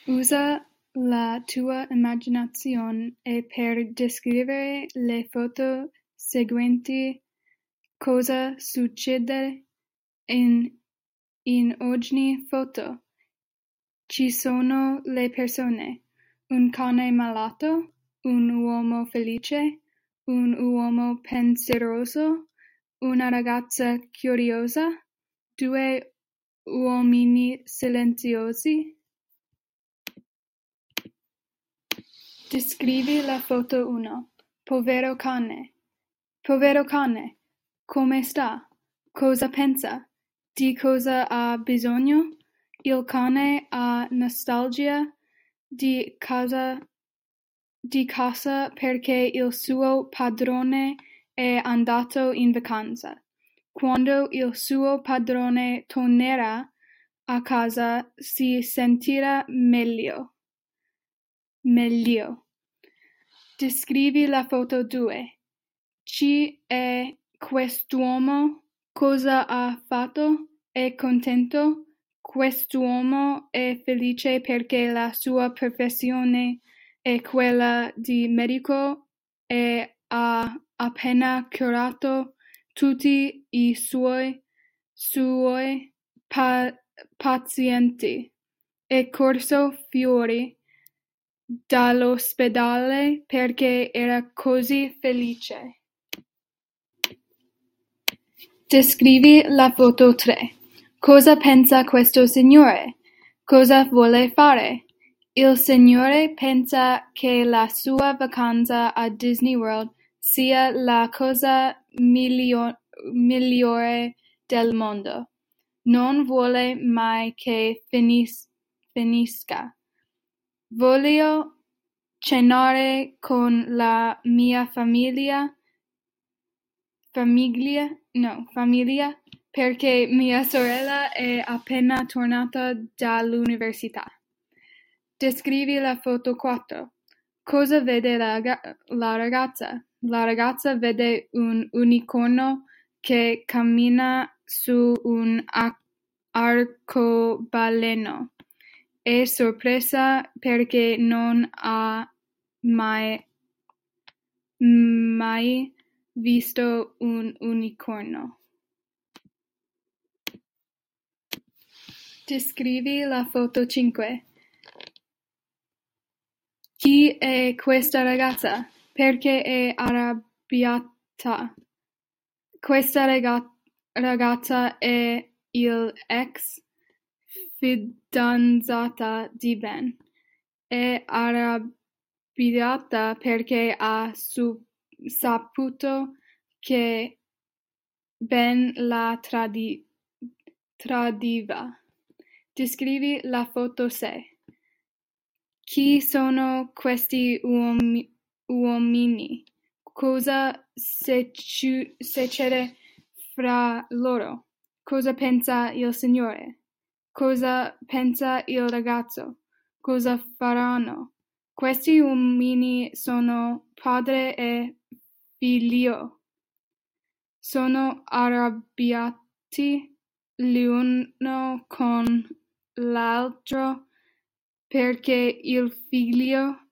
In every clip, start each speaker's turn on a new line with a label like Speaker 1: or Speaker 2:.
Speaker 1: Usa la tua immaginazione per descrivere le foto seguenti. Cosa succede in ogni foto? Ci sono le persone, un cane malato, un uomo felice, un uomo pensieroso, una ragazza curiosa, due uomini silenziosi. Descrivi la foto 1. Povero cane. Povero cane. Come sta? Cosa pensa? Di cosa ha bisogno? Il cane ha nostalgia di casa perché il suo padrone è andato in vacanza. Quando il suo padrone tornerà a casa si sentirà meglio. Descrivi la foto 2. Chi è quest'uomo? Cosa ha fatto? È contento? Quest'uomo è felice perché la sua professione è quella di medico e ha appena curato tutti i suoi pazienti. È corso fuori dall'ospedale perché era così felice. Descrivi la foto 3. Cosa pensa questo signore? Cosa vuole fare? Il signore pensa che la sua vacanza a Disney World sia la cosa migliore del mondo. Non vuole mai che finisca. Voglio cenare con la mia famiglia perché mia sorella è appena tornata dall'università. Descrivi la foto 4. Cosa vede la ragazza? La ragazza vede un unicorno che cammina su un arcobaleno. È sorpresa perché non ha mai visto un unicorno. Descrivi la foto 5. Chi è questa ragazza? Perché è arrabbiata? Questa ragazza è il ex fidanzata di Ben. È arrabbiata perché ha saputo che Ben la tradiva. Descrivi la foto 6. Chi sono questi uomini? Cosa succede fra loro? Cosa pensa il signore? Cosa pensa il ragazzo? Cosa faranno? Questi uomini sono padre e figlio. Sono arrabbiati l'uno con l'altro perché il figlio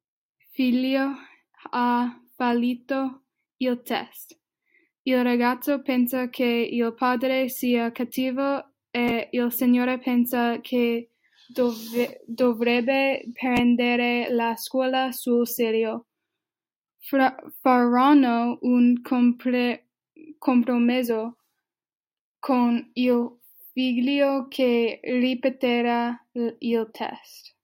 Speaker 1: ha fallito il test. Il ragazzo pensa che il padre sia cattivo e il signore pensa che dovrebbe prendere la scuola sul serio. Faranno un compromesso con il figlio che ripeterà il test.